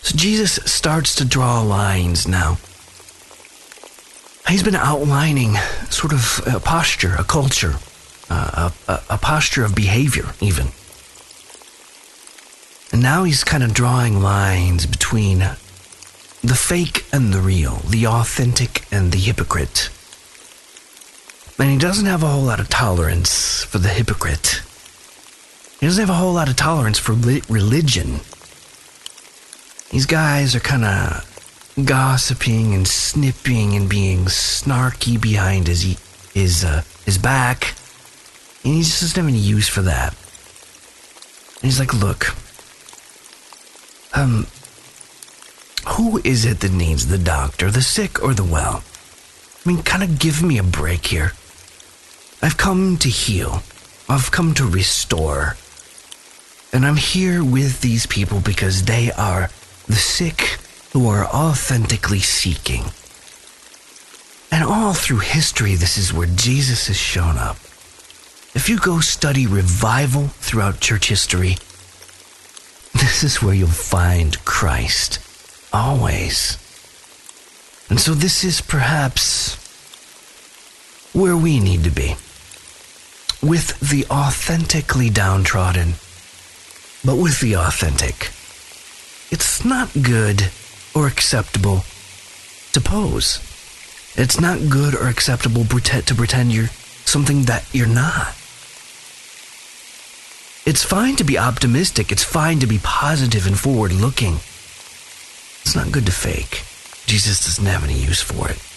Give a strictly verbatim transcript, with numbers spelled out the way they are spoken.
So Jesus starts to draw lines now. He's been outlining sort of a posture, a culture, uh, a, a posture of behavior even. And now he's kind of drawing lines between the fake and the real, the authentic and the hypocrite. And he doesn't have a whole lot of tolerance for the hypocrite. He doesn't have a whole lot of tolerance for li- religion. These guys are kind of gossiping and snipping and being snarky behind his his uh, his back, and he just doesn't have any use for that. And he's like, "Look, um, who is it that needs the doctor, the sick or the well? I mean, kind of give me a break here. I've come to heal. I've come to restore, and I'm here with these people because they are the sick who are authentically seeking." And all through history, this is where Jesus has shown up. If you go study revival throughout church history, this is where you'll find Christ, always. And so this is perhaps where we need to be, with the authentically downtrodden, but with the authentic. It's not good or acceptable to pose. It's not good or acceptable to pretend you're something that you're not. It's fine to be optimistic. It's fine to be positive and forward-looking. It's not good to fake. Jesus doesn't have any use for it.